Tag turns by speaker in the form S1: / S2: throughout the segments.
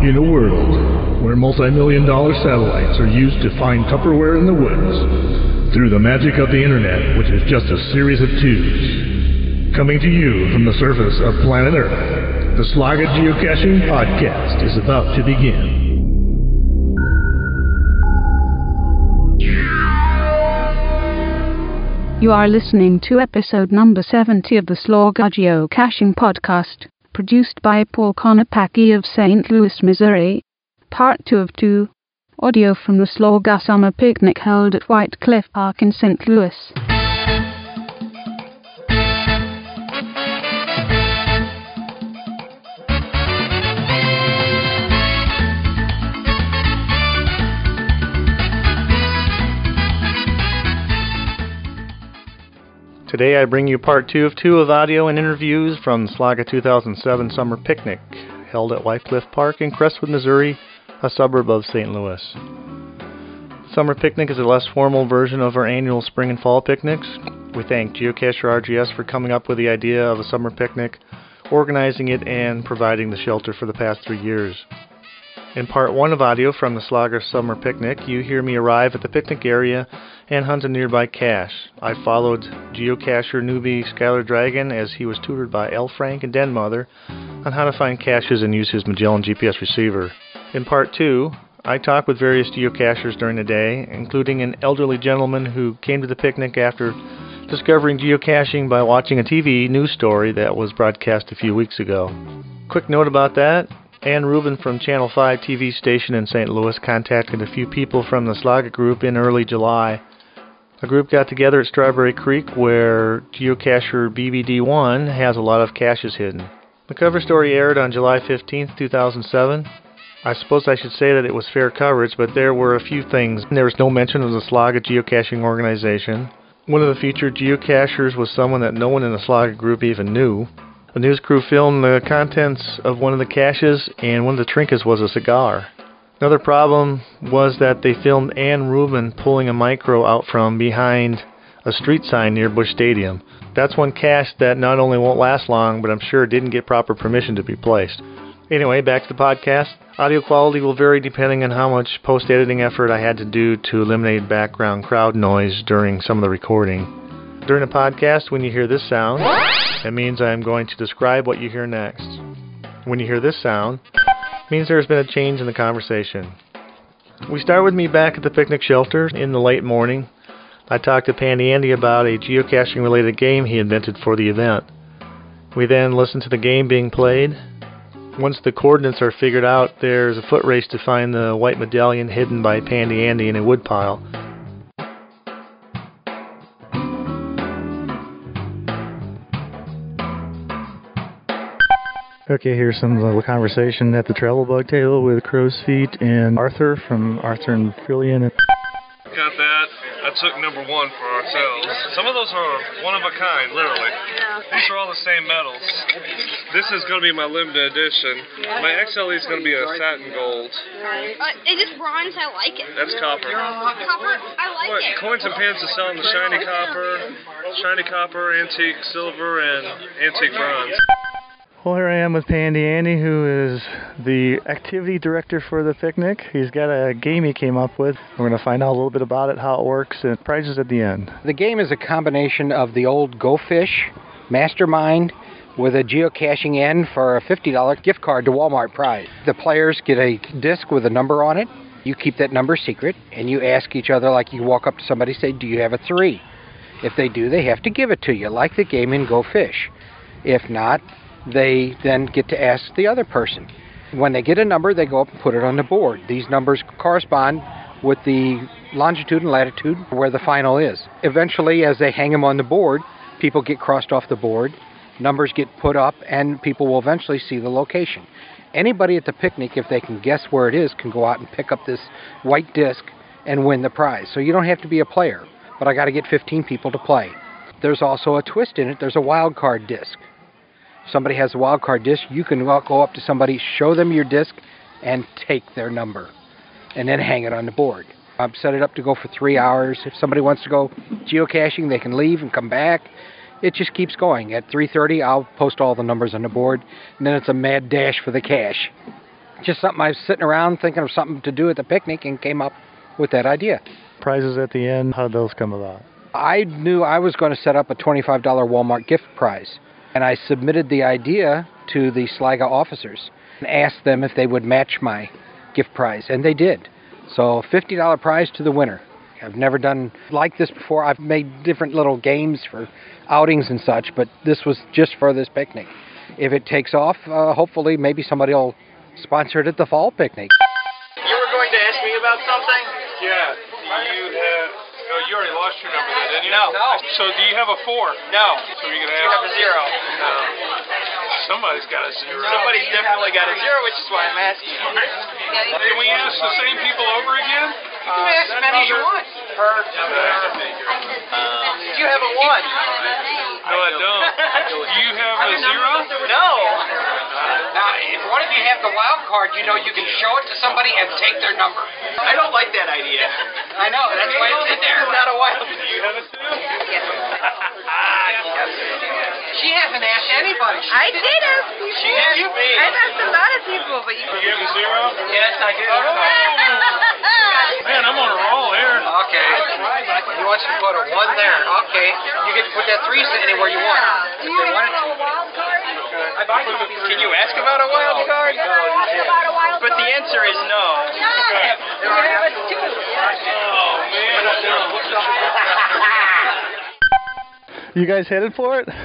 S1: In a world where multi-million-dollar satellites are used to find Tupperware in the woods, through the magic of the internet, which is just a series of tubes, coming to you from the surface of planet Earth, the Slaga Geocaching Podcast is about to begin.
S2: You are listening to episode number 70 of the Slaga Geocaching Podcast, produced by Paul Konopacki of St. Louis, Missouri. Part 2 of 2. Audio from the Slaga Summer Picnic held at White Cliff Park in St. Louis.
S3: Today I bring you part 2 of 2 of audio and interviews from the Slaga 2007 Summer Picnic, held at White Cliff Park in Crestwood, Missouri, a suburb of St. Louis. The Summer Picnic is a less formal version of our annual spring and fall picnics. We thank Geocacher RGS for coming up with the idea of a summer picnic, organizing it, and providing the shelter for the past 3 years. In part 1 of audio from the Slaga Summer Picnic, you hear me arrive at the picnic area and hunt a nearby cache. I followed geocacher newbie Skylar Dragon as he was tutored by L. Frank and Den Mother on how to find caches and use his Magellan GPS receiver. In part 2, I talked with various geocachers during the day, including an elderly gentleman who came to the picnic after discovering geocaching by watching a TV news story that was broadcast a few weeks ago. Quick note about that. Ann Rubin from Channel 5 TV station in St. Louis contacted a few people from the Slaga group in early July. The group got together at Strawberry Creek where geocacher BBD1 has a lot of caches hidden. The cover story aired on July 15, 2007. I suppose I should say that it was fair coverage, but there were a few things. There was no mention of the Slaga geocaching organization. One of the featured geocachers was someone that no one in the Slaga group even knew. The news crew filmed the contents of one of the caches, and one of the trinkets was a cigar. Another problem was that they filmed Ann Rubin pulling a micro out from behind a street sign near Busch Stadium. That's one cache that not only won't last long, but I'm sure didn't get proper permission to be placed. Anyway, back to the podcast. Audio quality will vary depending on how much post-editing effort I had to do to eliminate background crowd noise during some of the recording. During the podcast, when you hear this sound, it means I'm going to describe what you hear next. When you hear this sound, it means there's been a change in the conversation. We start with me back at the picnic shelter in the late morning. I talked to Pandy Andy about a geocaching-related game he invented for the event. We then listen to the game being played. Once the coordinates are figured out, there's a foot race to find the white medallion hidden by Pandy Andy in a woodpile. Okay, here's some little conversation at the travel bug table with Crow's Feet and Arthur from Arthur and Fillion.
S4: Got that. I took number 1 for ourselves. Some of those are one of a kind, literally. These are all the same metals. This is going to be my limited edition. My XLE is going to be a satin gold.
S5: Is this bronze? I like it.
S4: That's copper.
S5: Copper? I like it.
S4: Coins and Pins is selling the shiny copper, antique silver, and antique bronze.
S3: Well, here I am with Pandy Andy, who is the activity director for the picnic. He's got a game he came up with. We're going to find out a little bit about it, how it works, and prizes at the end.
S6: The game is a combination of the old Go Fish Mastermind with a geocaching end for a $50 gift card to Walmart prize. The players get a disc with a number on it. You keep that number secret, and you ask each other, like you walk up to somebody and say, do you have a 3? If they do, they have to give it to you, like the game in Go Fish. If not, they then get to ask the other person. When they get a number, they go up and put it on the board. These numbers correspond with the longitude and latitude where the final is. Eventually, as they hang them on the board, people get crossed off the board, numbers get put up, and people will eventually see the location. Anybody at the picnic, if they can guess where it is, can go out and pick up this white disc and win the prize. So you don't have to be a player, but I got to get 15 people to play. There's also a twist in it. There's a wild card disc. Somebody has a wild card disc, you can go up to somebody, show them your disc, and take their number, and then hang it on the board. I've set it up to go for 3 hours. If somebody wants to go geocaching, they can leave and come back. It just keeps going. At 3:30, I'll post all the numbers on the board, and then it's a mad dash for the cache. Just something I was sitting around thinking of something to do at the picnic and came up with that idea.
S3: Prizes at the end, how did those come about?
S6: I knew I was going to set up a $25 Walmart gift prize, and I submitted the idea to the Sligo officers and asked them if they would match my gift prize, and they did. So $50 prize to the winner. I've never done like this before. I've made different little games for outings and such, but this was just for this picnic. If it takes off, hopefully maybe somebody will sponsor it at the fall picnic.
S7: You were going to ask me about something?
S4: Yeah. You already lost your number then, didn't you?
S7: No.
S4: So do you have a 4?
S7: No.
S4: So you're going to
S7: You have a 0.
S4: No. Somebody's got a 0.
S7: Somebody's definitely got a 0, which is why I'm asking.
S4: Can we ask the same people over again?
S7: You can ask as many as you want. Perfect. Do you have a 1?
S4: No, I don't. Do you have a 0?
S7: No.
S6: Now, if one of you have the wild card, you know you can show it to somebody and take their number.
S7: I don't like that idea.
S6: I know, that's why it's in there.
S7: It's not a wild.
S4: Do you have a 2?
S5: Yes.
S8: She hasn't asked anybody.
S5: I did ask people.
S7: She asked me.
S5: I asked a lot of people, but you.
S4: Do you have a 0?
S7: Yes, I do.
S4: Man, I'm on a roll here.
S8: Okay. He wants to put a 1 there. Okay. You get to put that 3 anywhere you want.
S5: Do you have a wild card?
S7: Can you ask about a wild card? But the answer is no.
S5: You have a 2.
S4: Oh, man.
S3: You guys headed for it?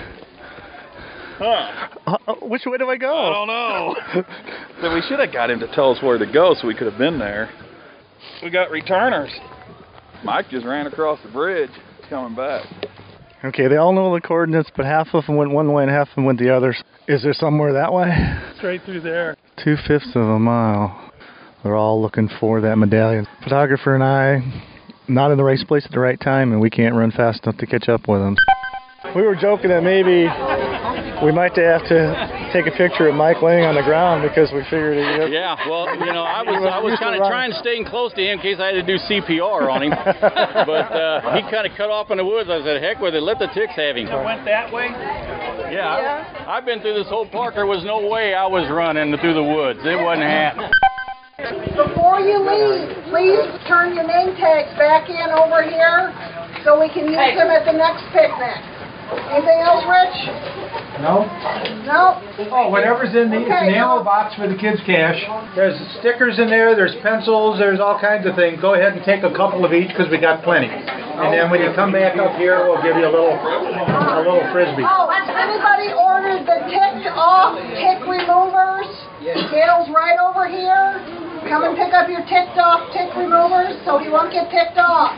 S9: Huh.
S3: Which way do I go?
S9: I don't know. So we should have got him to tell us where to go so we could have been there. We got returners. Mike just ran across the bridge. He's coming back.
S3: Okay, they all know the coordinates, but half of them went one way and half of them went the other. Is there somewhere that way?
S9: Straight through there.
S3: 2/5 of a mile. They're all looking for that medallion. Photographer and I, not in the right place at the right time, and we can't run fast enough to catch up with them. We were joking that maybe we might have to take a picture of Mike laying on the ground because we figured it.
S10: Yeah, well, you know, I was kind of trying to stay close to him in case I had to do CPR on him. But he kind of cut off in the woods. I said, heck with it, let the ticks have him.
S9: It went that way?
S10: Yeah, I've been through this whole park. There was no way I was running through the woods. It wasn't happening.
S11: Before you leave, please turn your name tags back in over here so we can use them at the next picnic. Anything else, Rich?
S6: No?
S11: No?
S12: Oh, whatever's in the, it's an ammo box for the kids' cash. There's stickers in there, there's pencils, there's all kinds of things. Go ahead and take a couple of each because we got plenty. And then when you come back up here, we'll give you a little frisbee.
S11: Oh, has anybody ordered the ticked off tick removers? Gail's right over here. Come and pick up your ticked off tick removers so he won't get ticked off.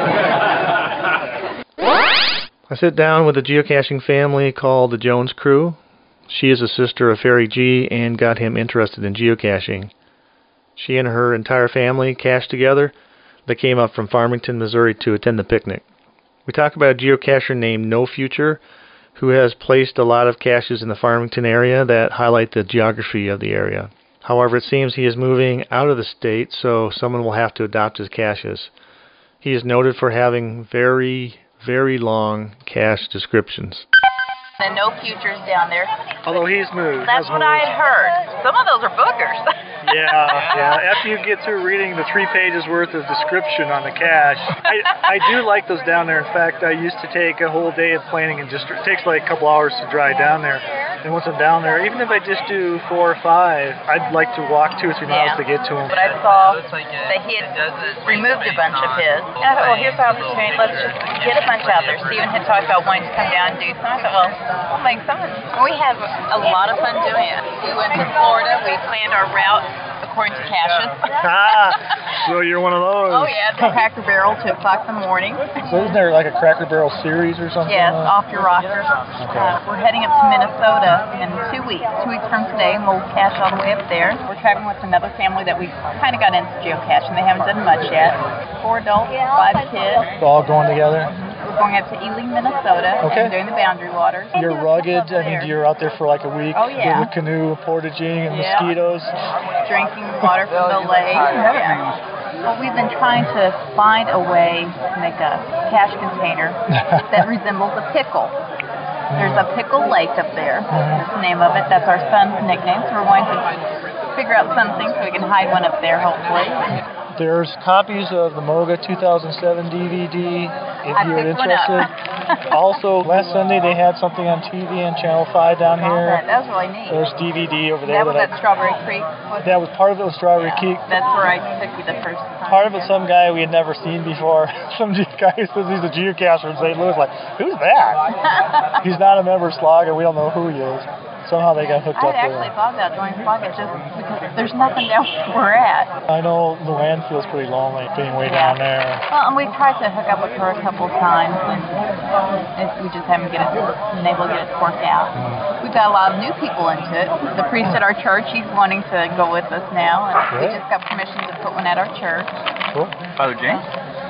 S3: I sit down with a geocaching family called the Jones Crew. She is a sister of Ferry G and got him interested in geocaching. She and her entire family cached together. They came up from Farmington, Missouri to attend the picnic. We talk about a geocacher named No Future who has placed a lot of caches in the Farmington area that highlight the geography of the area. However, it seems he is moving out of the state, so someone will have to adopt his caches. He is noted for having very long cache descriptions.
S13: And no futures down there.
S3: Although he's moved.
S13: That's what I had heard. Some of those are boogers.
S3: Yeah. After you get through reading the 3 pages worth of description on the cache, I do like those down there. In fact, I used to take a whole day of planning and just it takes like a couple hours to drive down there. And once I'm down there, even if I just do 4 or 5, I'd like to walk 2 or 3 miles to get to them.
S13: But I saw that he had removed a bunch of his. And I thought, well, here's the opportunity. Let's just get a bunch out there. Steven had talked about wanting to come down and do some. I thought, well, we'll make some. We have a lot of fun doing it. We went to Florida. We planned our route according to caches.
S3: So you're one of those.
S13: Oh, yeah. The Cracker Barrel, 2 o'clock in the morning.
S3: So isn't there like a Cracker Barrel series or something?
S13: Yes, Off Your Rocker. We're heading up to Minnesota in 2 weeks. 2 weeks from today, and we'll cache all the way up there. We're traveling with another family that we kind of got into geocaching. They haven't done much yet. 4 adults, 5 kids.
S3: All going together?
S13: We're going up to Ely, Minnesota, and doing the Boundary Waters.
S3: You're rugged. I mean, you're out there for like a week.
S13: Oh, yeah.
S3: With a canoe, portaging, and mosquitoes.
S13: Drinking water from the lake. Well, we've been trying to find a way to make a cache container that resembles a pickle. There's a pickle lake up there. That's the name of it. That's our son's nickname. So we're going to figure out something so we can hide one up there, hopefully.
S3: There's copies of the Moga 2007 DVD if
S13: I
S3: you're
S13: picked one
S3: interested.
S13: up.
S3: Also, last Sunday they had something on TV on Channel 5 down here.
S13: That was really neat.
S3: There's DVD over there.
S13: That was at Strawberry Creek.
S3: That was part of it was Strawberry Creek.
S13: That's where I took you the first time.
S3: Part of it, some guy we had never seen before. Some guy who says he's a geocacher in St. Louis, like, who's that? He's not a member of Slaga. We don't know who he is. Somehow they got hooked up
S13: I
S3: there.
S13: actually thought about joining Slaga just because there's nothing down where we're at.
S3: I know Luann feels pretty lonely being way down there.
S13: Well, and we tried to hook up with her a couple of times, and we just haven't been able to get it worked out. We've got a lot of new people into it. The priest at our church, he's wanting to go with us now, and we just got permission to put one at our church.
S3: Cool.
S9: Father James?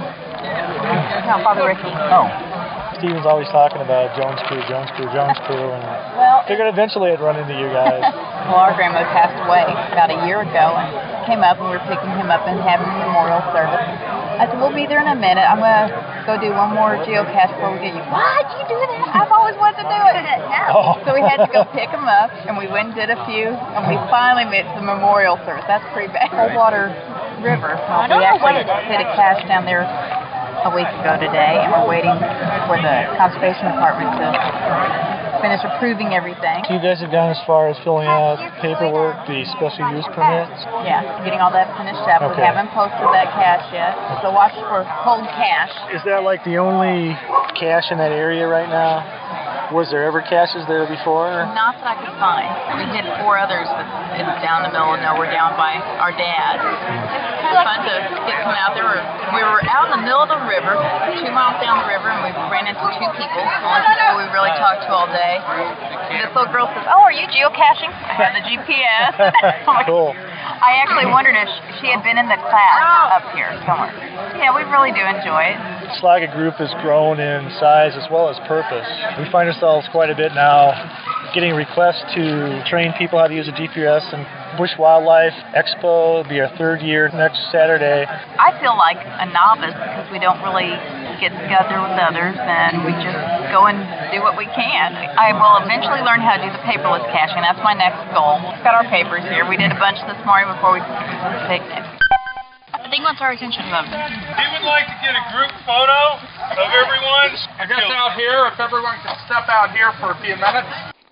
S13: No, Father Ricky. Oh.
S3: Steven's always talking about Jones Crew, and
S13: Well,
S3: figured eventually I'd run into you guys.
S13: Well, our grandmother passed away about a year ago, and came up, and we were picking him up and having a memorial service. I said, we'll be there in a minute. I'm going to go do one more geocache before we get you. Why'd you do that? I've always wanted to do it.
S3: Oh.
S13: So we had to go pick him up, and we went and did a few, and we finally made the memorial service. That's pretty bad. Coldwater River. We actually did a cache down there a week ago today, and we're waiting for the Conservation Department to finish approving everything.
S3: So you guys have gone as far as filling out paperwork, the special use permits?
S13: Yeah, getting all that finished up.
S3: Okay.
S13: We haven't posted that cache yet, so watch for cold cache.
S3: Is that like the only cache in that area right now? Was there ever caches there before?
S13: Not that I could find. We hit 4 others, but it's down in the middle of nowhere, down by our dad. It's kind of fun to get coming out there. We were out in the middle of the river, 2 miles down the river, and we ran into 2 people. The only people we really talked to all day. And this little girl says, "Oh, are you geocaching?" I have the GPS.
S3: Cool.
S13: I actually wondered if she had been in the class up here somewhere. Yeah, we really do enjoy it.
S3: Slaga Group has grown in size as well as purpose. We find ourselves quite a bit now getting requests to train people how to use a GPS and Bush Wildlife Expo will be our 3rd year next Saturday.
S13: I feel like a novice because we don't really get together with others and we just go and do what we can. I will eventually learn how to do the paperless caching. That's my next goal. We've got our papers here. We did a bunch this morning before we took the picnic. I think what's our attention about it?
S4: We would like to get a group photo of everyone.
S12: I guess out here, if everyone could step out here for a few minutes.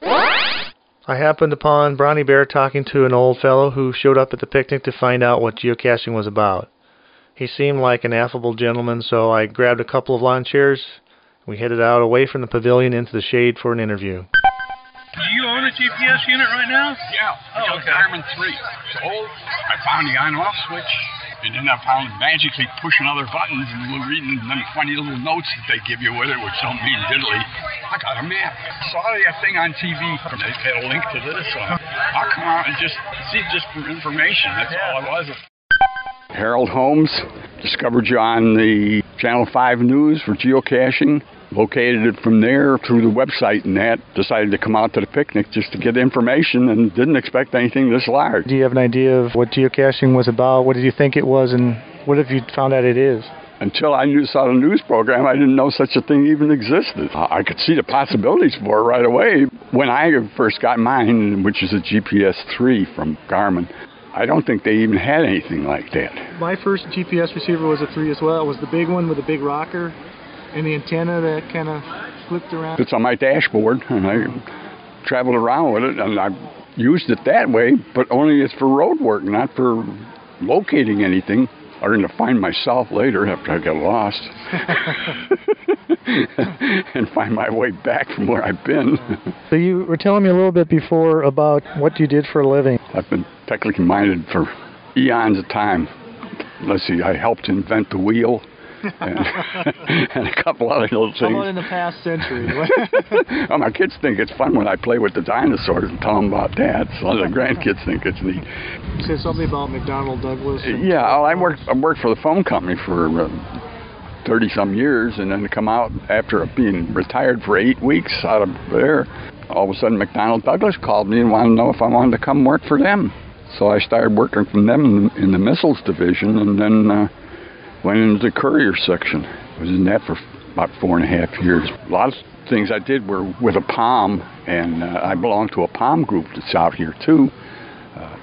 S3: I happened upon Brownie Bear talking to an old fellow who showed up at the picnic to find out what geocaching was about. He seemed like an affable gentleman, so I grabbed a couple of lawn chairs. We headed out away from the pavilion into the shade for an interview.
S4: Do you own a GPS unit right now?
S14: Yeah, I got a Garmin 3. So I found the on-off switch, and then I found magically pushing other buttons and reading them funny little notes that they give you with it, which don't mean diddly. I got a map. Saw that thing on TV. They had a link to this. So I'll come out and just see just for information. That's all it was. Harold Holmes, discovered you on the Channel 5 News for geocaching. Located it from there through the website and that. Decided to come out to the picnic just to get information and didn't expect anything this large.
S3: Do you have an idea of what geocaching was about? What did you think it was, and what have you found out it is?
S14: Until I saw the news program, I didn't know such a thing even existed. I could see the possibilities for it right away. When I first got mine, which is a GPS 3 from Garmin, I don't think they even had anything like that.
S3: My first GPS receiver was a 3 as well. It was the big one with the big rocker and the antenna that kind of flipped around.
S14: It's on my dashboard, and I traveled around with it, and I used it that way, but only it's for road work, not for locating anything. I learned to find myself later after I got lost and find my way back from where I've been.
S3: So you were telling me a little bit before about what you did for a living.
S14: I've been technically minded for eons of time. Let's see, I helped invent the wheel. And a couple other little things.
S3: How about in the past century?
S14: Well, my kids think it's fun when I play with the dinosaurs and tell them about that. So the grandkids think it's neat.
S3: You said something about McDonnell Douglas.
S14: Yeah, well, I worked for the phone company for 30-some years, and then to come out after being retired for 8 weeks out of there, all of a sudden McDonnell Douglas called me and wanted to know if I wanted to come work for them. So I started working for them in the missiles division, and then went into the courier section. I was in that for about 4.5 years. A lot of things I did were with a POM, and I belong to a POM group that's out here too.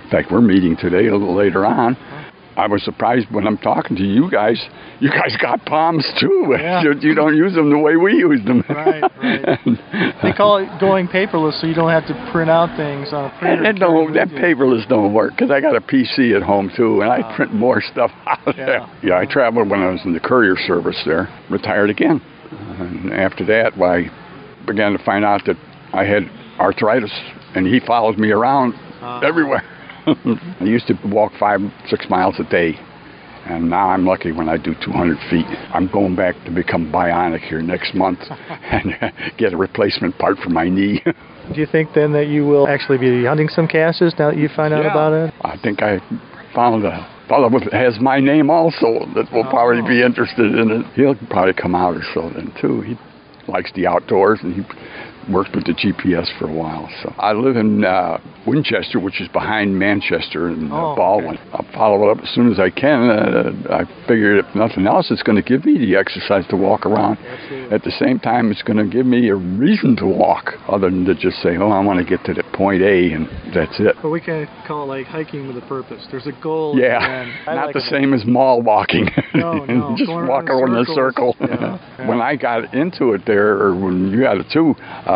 S14: In fact, we're meeting today a little later on. I was surprised when I'm talking to you guys. You guys got palms too.
S3: Yeah.
S14: You don't use them the way we use them.
S3: Right. They call it going paperless, so you don't have to print out things on a printer.
S14: That paperless don't work because I got a PC at home too, and I print more stuff out there. Yeah, I traveled when I was in the courier service there. Retired again. And after that, I began to find out that I had arthritis, and he follows me around everywhere. I used to walk 5-6 miles a day, and now I'm lucky when I do 200 feet. I'm going back to become bionic here next month and get a replacement part for my knee.
S3: Do you think then that you will actually be hunting some caches now that you find out about it?
S14: I think I found a fellow that has my name also that will probably be interested in it. He'll probably come out or so then too. He likes the outdoors, and he worked with the GPS for a while. So I live in Winchester, which is behind Manchester and Baldwin. Okay. I'll follow it up as soon as I can. I figured if nothing else, it's going to give me the exercise to walk around. Absolutely. At the same time, it's going to give me a reason to walk, other than to just say, I want to get to the point A, and that's it.
S3: But we can call it like hiking with a purpose. There's a goal.
S14: Yeah, not the same as mall walking.
S3: No.
S14: Just walk around in a circle.
S3: Yeah.
S14: When I got into it there, or when you got it too,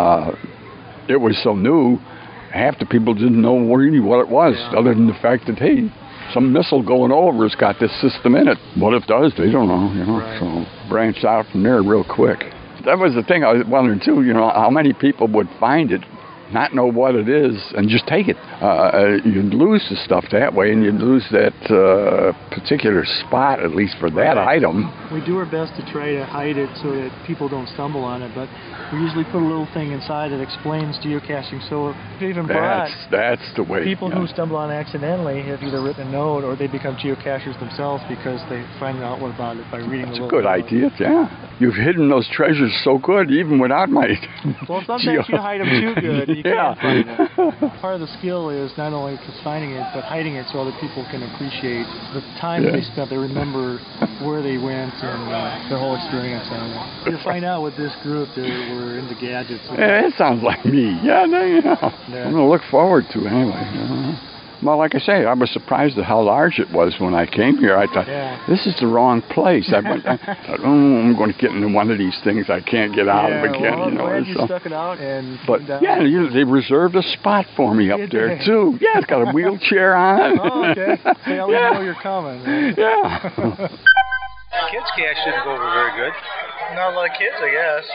S14: it was so new, half the people didn't know really what it was, other than the fact that, hey, some missile going over has got this system in it. What it does, they don't know, Right. So branched out from there real quick. That was the thing I was wondering too, how many people would find it, not know what it is, and just take it. You'd lose the stuff that way, and you'd lose that particular spot, at least for that item.
S3: We do our best to try to hide it so that people don't stumble on it, but we usually put a little thing inside that explains geocaching. So even
S14: that's the way.
S3: People who stumble on it accidentally have either written a note or they become geocachers themselves because they find out about it by reading
S14: That's a good idea, yeah. You've hidden those treasures so good, even without my...
S3: Well, sometimes you hide them too good. You can't find them. Part of the skill is not only just finding it, but hiding it so other people can appreciate the time they spent. They remember where they went and their whole experience on it. You find out with this group they were into gadgets.
S14: Yeah, it sounds like me. Yeah, I'm going to look forward to it anyway. Well, like I say, I was surprised at how large it was when I came here. I thought, this is the wrong place. I thought, I'm going to get into one of these things I can't get out of again.
S3: Well, I'm glad you stuck it out.
S14: They reserved a spot for me up there, too. Yeah, it's got a wheelchair on it.
S3: Oh, okay. They always know you're coming. Right?
S14: Yeah.
S12: Kids' cache didn't go over very good.
S3: Not a lot of kids, I guess.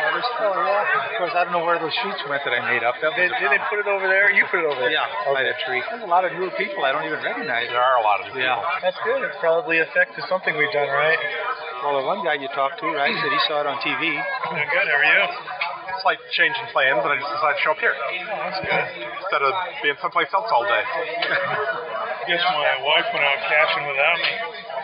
S12: Of course, I don't know where those sheets went that I made up.
S3: Did they put it over there? You put it over there?
S12: Yeah, by that tree. There's a lot of new people I don't even recognize.
S14: There are a lot of new people.
S3: That's good. It's probably effective something we've done, right?
S12: Well, the one guy you talked to, right, said he saw it on TV.
S3: Good, how are you?
S15: Slight change in plans, and I just decided to show up here.
S3: That's good.
S15: Instead of being someplace else all day.
S3: I guess my wife went out caching without me.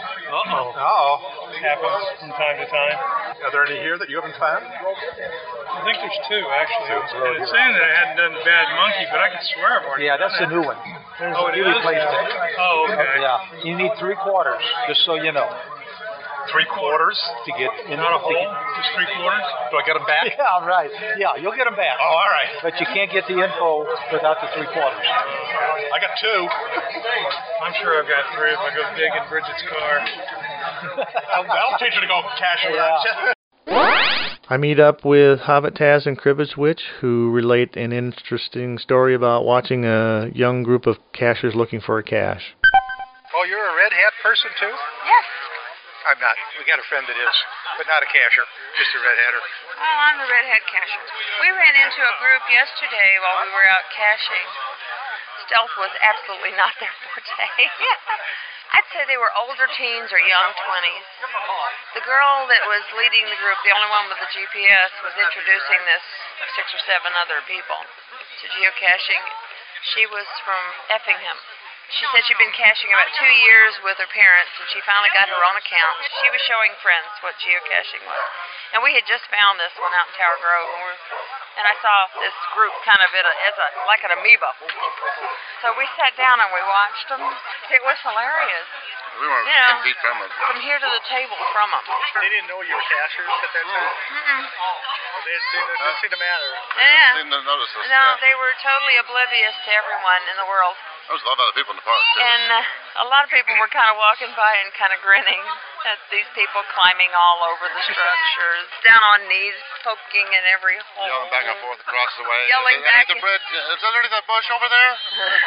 S3: Happens from time to time.
S15: Are there any here that you haven't found?
S3: I think there's two, actually. It's saying that I hadn't done Bad Monkey, but I could swear I've already
S12: Yeah, that's the new one.
S3: It
S12: you
S3: is?
S12: replaced it.
S3: Oh, okay.
S12: Yeah, you need 3/4, just so you know.
S15: 3/4
S12: to get in.
S3: Not a whole, just 3/4.
S15: Do I get them back?
S12: Yeah, right. Yeah, you'll get them back.
S15: Oh, all right.
S12: But you can't get the info without the 3/4.
S15: I got 2.
S3: I'm sure I've got 3 if I go dig in Bridget's car.
S15: That'll teach you to go cash without.
S3: I meet up with Hobbit Taz and Cribbage Witch, who relate an interesting story about watching a young group of cachers looking for a cache.
S12: Oh, you're a red hat person too?
S5: Yes.
S12: I'm not. We got a friend that is, but not a cacher, just a red hatter.
S5: Oh, I'm a red hat cacher. We ran into a group yesterday while we were out caching. Stealth was absolutely not their forte. I'd say they were older teens or young 20s. The girl that was leading the group, the only one with the GPS, was introducing this 6 or 7 other people to geocaching. She was from Effingham. She said she'd been caching about 2 years with her parents, and she finally got her own account. She was showing friends what geocaching was. And we had just found this one out in Tower Grove, and I saw this group kind of like an amoeba. So we sat down and we watched them. It was hilarious.
S16: We weren't 10 feet from it.
S5: From here to the table from them.
S15: They didn't know you were cashers at that time? They didn't seem to matter.
S5: Yeah.
S16: They didn't notice us.
S5: No, they were totally oblivious to everyone in the world.
S16: There's a lot of other people in the park, too.
S5: And a lot of people were kind of walking by and kind of grinning at these people climbing all over the structures, down on knees, poking in every hole.
S16: Yelling back and forth across the way.
S5: Yelling back.
S16: The bridge. Is that already that bush over there?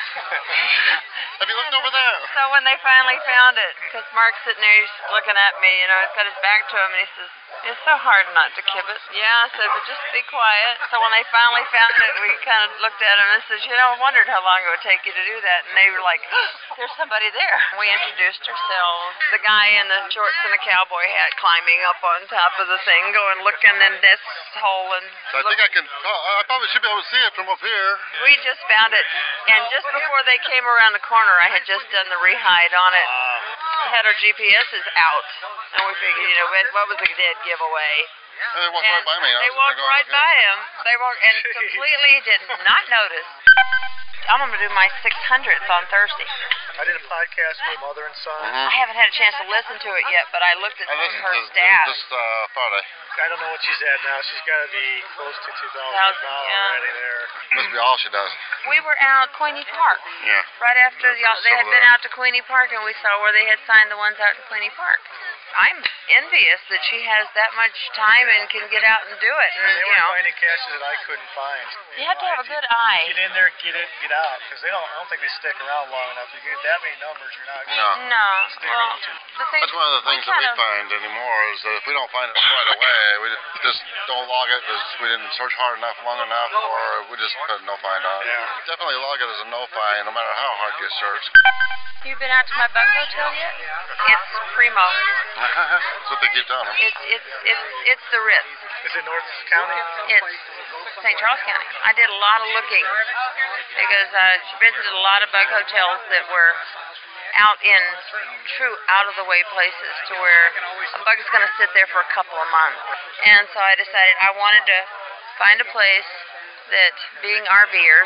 S16: Have you looked over there?
S5: So when they finally found it, because Mark's sitting there, he's looking at me, he's got his back to him, and he says, "It's so hard not to kibit." Yeah, I said, "But just be quiet." So when they finally found it, we kind of looked at him and says, I wondered how long it would take you to do that. And they were like, "There's somebody there." We introduced ourselves. The guy in the shorts and the cowboy hat climbing up on top of the thing, going looking in this hole. And
S16: So I think I probably should be able to see it from up here.
S5: we just found it, and just before they came around the corner, I had just done the rehide on it. Had our GPSs out, and we figured, what was a dead giveaway?
S16: They walked right by me.
S5: They walked right by him. They walked and completely did not notice. I'm going to do my 600th on Thursday.
S3: I did a podcast with Mother and Son.
S5: I haven't had a chance to listen to it yet, but I looked at some of her stats.
S16: Just Friday.
S3: I don't know what she's at now. She's got to be close to 2,000 already there.
S16: Must be all she does.
S5: We were out at Queenie Park.
S16: Yeah.
S5: Right after they had been out to Queenie Park, and we saw where they had signed the ones out in Queenie Park. I'm envious that she has that much time and can get out and do it. And
S3: they were finding caches that I couldn't find.
S5: You have to have a good eye.
S3: Get in there, get it, get out, because I don't think they stick around long enough. You get that many numbers, you're not going to stick around too.
S16: That's one of the things that we find anymore is that if we don't find it right away, we just don't log it because we didn't search hard enough, long enough, or we just put no find on it. Yeah. Definitely log it as a no find, no matter how hard you search.
S5: You been out to my bug hotel yet? It's primo.
S16: That's what they keep telling them.
S5: It's the Ritz.
S3: Is it North County?
S5: It's St. Charles County. I did a lot of looking because I visited a lot of bug hotels that were out in true out-of-the-way places to where a bug is going to sit there for a couple of months. And so I decided I wanted to find a place that, being RVers,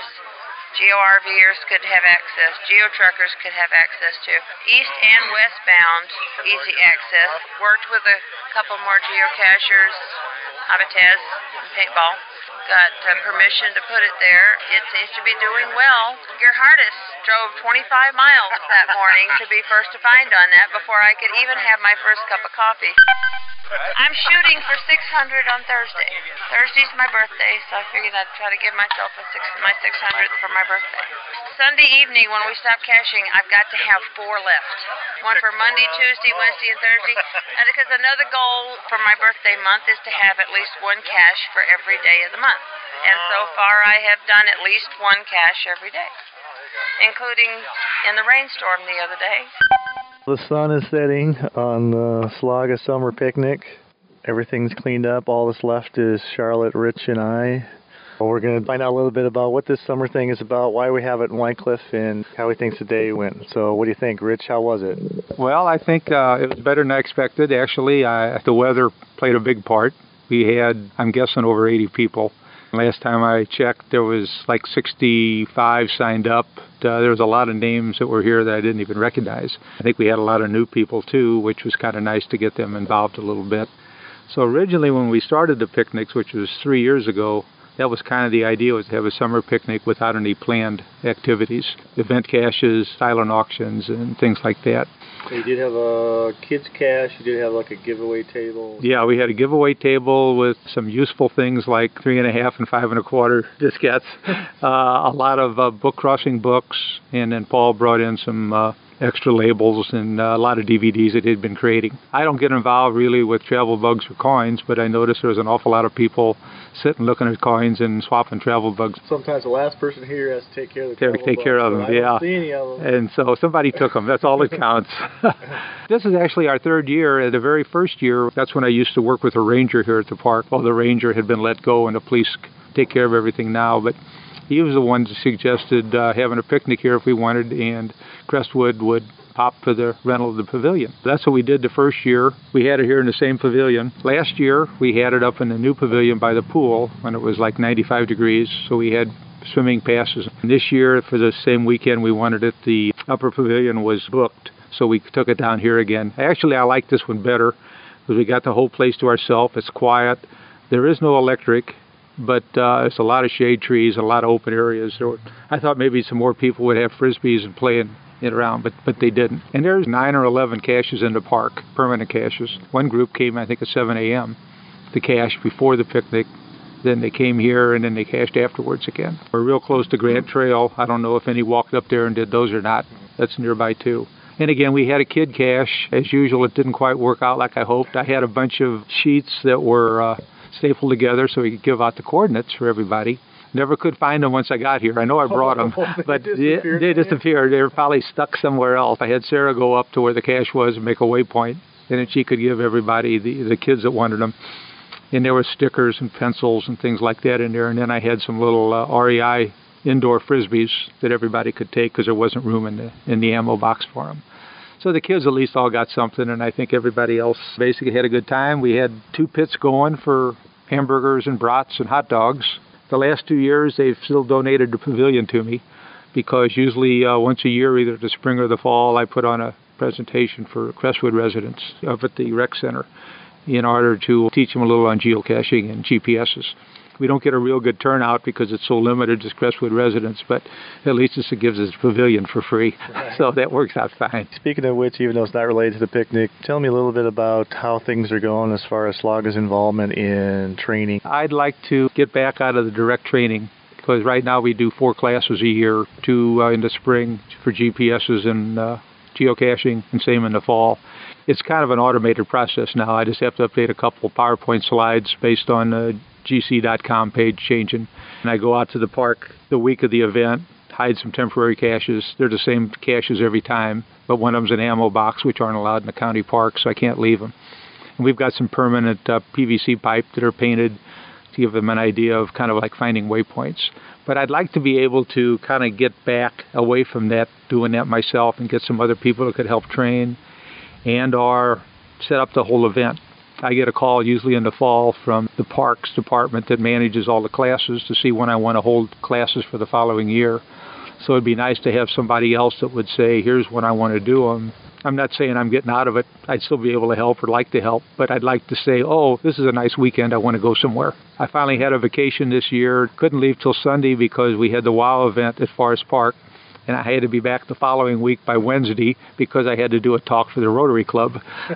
S5: Geo-RVers could have access, Geo-truckers could have access to. East and westbound, easy access. Worked with a couple more geocachers, Habitats, and Paintball. Got permission to put it there. It seems to be doing well. Gerhardus drove 25 miles that morning to be first to find on that before I could even have my first cup of coffee. I'm shooting for 600 on Thursday. Thursday's my birthday, so I figured I'd try to give myself my 600th for my birthday. Sunday evening, when we stop caching, I've got to have 4 left. One for Monday, Tuesday, Wednesday, and Thursday. And because another goal for my birthday month is to have at least 1 cache for every day of the month. And so far, I have done at least 1 cache every day, including in the rainstorm the other day.
S3: The sun is setting on the Slaga Summer Picnic. Everything's cleaned up. All that's left is Charlotte, Rich, and I. We're going to find out a little bit about what this summer thing is about, why we have it in Wycliffe, and how we think today went. So what do you think, Rich? How was it?
S6: Well, I think it was better than I expected. Actually, the weather played a big part. We had, I'm guessing, over 80 people. Last time I checked, there was like 65 signed up. There was a lot of names that were here that I didn't even recognize. I think we had a lot of new people, too, which was kind of nice to get them involved a little bit. So originally when we started the picnics, which was 3 years ago, that was kind of the idea, was to have a summer picnic without any planned activities, event caches, silent auctions, and things like that.
S3: So you did have a kids cache, you did have like a giveaway table.
S6: Yeah, we had a giveaway table with some useful things like 3.5 and 5 1/4 diskettes, a lot of book crossing books, and then Paul brought in some extra labels and a lot of DVDs that he'd been creating. I don't get involved really with travel bugs or coins, but I noticed there was an awful lot of people sitting looking at coins and swapping travel bugs.
S3: Sometimes the last person here has to take care of the
S6: take care of them,
S3: I don't see any of them.
S6: And so somebody took them. That's all that counts. This is actually our 3rd year. The very first year, that's when I used to work with a ranger here at the park. Well, the ranger had been let go and the police take care of everything now, but he was the one that suggested having a picnic here if we wanted, and Crestwood would pop for the rental of the pavilion. That's what we did the first year. We had it here in the same pavilion. Last year, we had it up in the new pavilion by the pool when it was like 95 degrees, so we had swimming passes. And this year, for the same weekend we wanted it, the upper pavilion was booked, so we took it down here again. Actually, I like this one better because we got the whole place to ourselves. It's quiet. There is no electric.
S17: but it's a lot of shade trees, a lot of open areas. I thought maybe some more people would have Frisbees and playing it around, but they didn't. And there's 9 or 11 caches in the park, permanent caches. One group came, I think, at 7 a.m. to cache before the picnic. Then they came here, and then they cached afterwards again. We're real close to Grant Trail. I don't know if any walked up there and did those or not. That's nearby, too. And again, we had a kid cache. As usual, it didn't quite work out like I hoped. I had a bunch of sheets that were stapled together so we could give out the coordinates for everybody. Never could find them once I got here. I know I brought them, but they disappeared. They were probably stuck somewhere else. I had Sarah go up to where the cache was and make a waypoint, and then she could give everybody, the kids that wanted them. And there were stickers and pencils and things like that in there. And then I had some little REI indoor Frisbees that everybody could take because there wasn't room in the ammo box for them. So the kids at least all got something, and I think everybody else basically had a good time. We had 2 pits going for hamburgers and brats and hot dogs. The last 2 years, they've still donated the pavilion to me because usually once a year, either the spring or the fall, I put on a presentation for Crestwood residents up at the rec center in order to teach them a little on geocaching and GPSs. We don't get a real good turnout because it's so limited to Crestwood residents, but at least it gives us a pavilion for free, so that works out fine.
S3: Speaking of which, even though it's not related to the picnic, tell me a little bit about how things are going as far as SLOGA's involvement in training.
S17: I'd like to get back out of the direct training because right now we do 4 classes a year, 2 in the spring for GPSs and geocaching, and same in the fall. It's kind of an automated process now. I just have to update a couple PowerPoint slides based on gc.com page changing. And I go out to the park the week of the event, hide some temporary caches. They're the same caches every time, but one of them's an ammo box, which aren't allowed in the county park, so I can't leave them. And we've got some permanent PVC pipe that are painted to give them an idea of kind of like finding waypoints. But I'd like to be able to kind of get back away from that, doing that myself, and get some other people that could help train and or set up the whole event. I get a call usually in the fall from the parks department that manages all the classes to see when I want to hold classes for the following year. So it'd be nice to have somebody else that would say, here's when I want to do them. I'm not saying I'm getting out of it. I'd still be able to help or like to help, but I'd like to say, oh, this is a nice weekend. I want to go somewhere. I finally had a vacation this year. Couldn't leave till Sunday because we had the WOW event at Forest Park. And I had to be back the following week by Wednesday because I had to do a talk for the Rotary Club.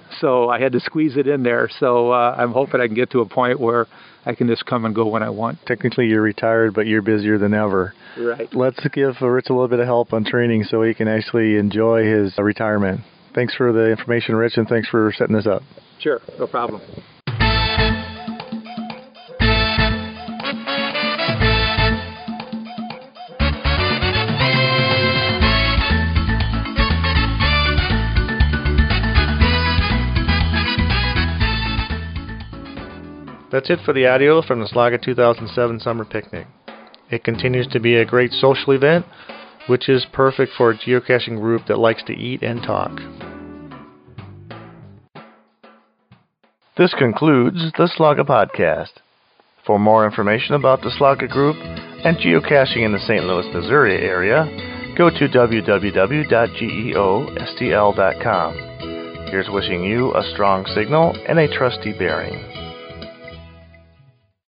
S17: So I had to squeeze it in there. So I'm hoping I can get to a point where I can just come and go when I want.
S3: Technically, you're retired, but you're busier than ever.
S17: Right.
S3: Let's give Rich a little bit of help on training so he can actually enjoy his retirement. Thanks for the information, Rich, and thanks for setting this up.
S17: Sure, no problem.
S3: That's it for the audio from the SLOGA 2007 Summer Picnic. It continues to be a great social event, which is perfect for a geocaching group that likes to eat and talk. This concludes the SLOGA podcast. For more information about the SLOGA group and geocaching in the St. Louis, Missouri area, go to www.geostl.com. Here's wishing you a strong signal and a trusty bearing.